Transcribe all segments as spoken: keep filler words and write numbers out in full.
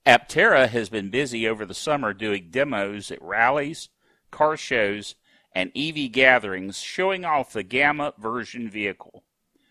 Aptera has been busy over the summer doing demos at rallies, car shows, and E V gatherings showing off the Gamma version vehicle.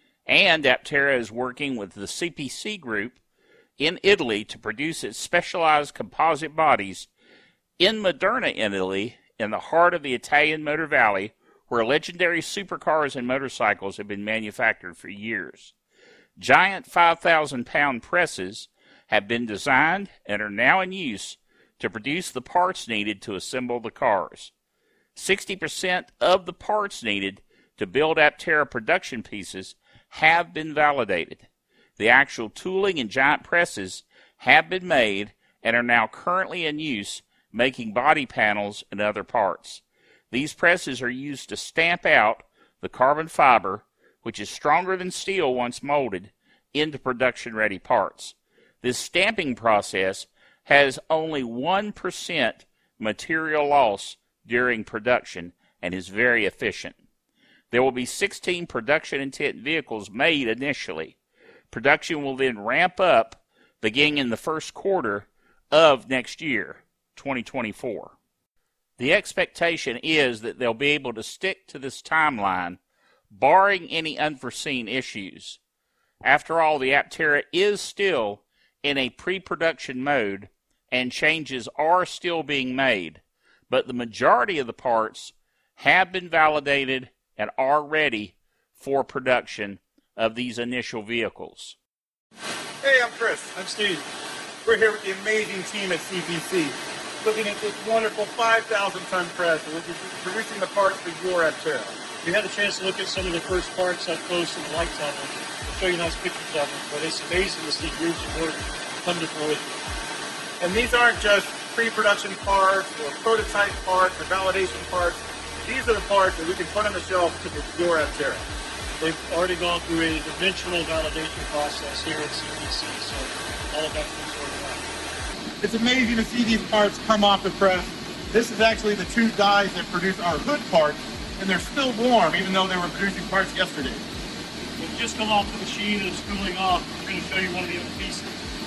And Aptera is working with the C P C group in Italy to produce its specialized composite bodies in Moderna, Italy, in the heart of the Italian Motor Valley, where legendary supercars and motorcycles have been manufactured for years. Giant five thousand pound presses have been designed and are now in use to produce the parts needed to assemble the cars. sixty percent of the parts needed to build Aptera production pieces have been validated. The actual tooling and giant presses have been made and are now currently in use making body panels and other parts. These presses are used to stamp out the carbon fiber, which is stronger than steel once molded, into production-ready parts. This stamping process has only one percent material loss during production and is very efficient. There will be sixteen production intent vehicles made initially. Production will then ramp up beginning in the first quarter of next year, twenty twenty-four. The expectation is that they'll be able to stick to this timeline, barring any unforeseen issues. After all, the Aptera is still in a pre-production mode, and changes are still being made, but the majority of the parts have been validated and are ready for production of these initial vehicles. Hey, I'm Chris. I'm Steve. We're here with the amazing team at C P C, looking at this wonderful five thousand ton press, which is producing the parts for your Aptera. We had a chance to look at some of the first parts up close and lights on them. I'll show you nice pictures of them, but it's amazing to see groups of work come to fruition. And these aren't just pre-production parts or prototype parts or validation parts. These are the parts that we can put on the shelf to your Aptera. They've already gone through a dimensional validation process here at C P C, so all of that's been sorted out. It's amazing to see these parts come off the press. This is actually the two dies that produce our hood parts, and they're still warm even though they were producing parts yesterday. They've just come off the machine and it's cooling off. We're going to show you one of the other pieces.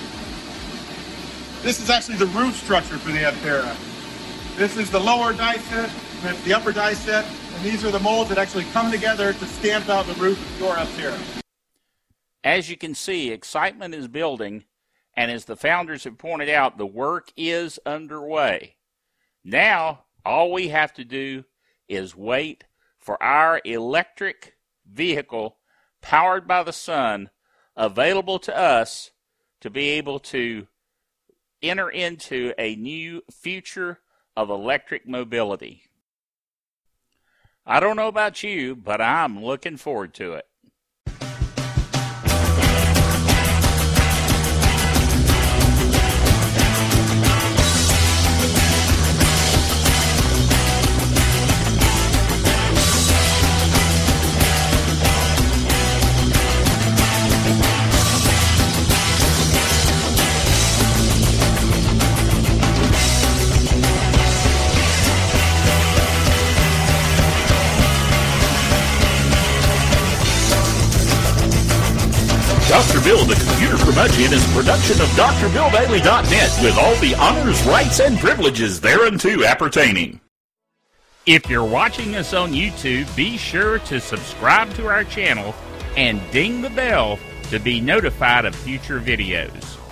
This is actually the roof structure for the Aptera. This is the lower die set, that's the upper die set, and these are the molds that actually come together to stamp out the roof of your Aptera. As you can see, excitement is building, and as the founders have pointed out, the work is underway. Now, all we have to do is wait for our electric vehicle powered by the sun available to us to be able to enter into a new future of electric mobility. I don't know about you, but I'm looking forward to it. Doctor Bill, the computer curmudgeon, is a production of D R Bill Daily dot net with all the honors, rights, and privileges thereunto appertaining. If you're watching us on YouTube, be sure to subscribe to our channel and ding the bell to be notified of future videos.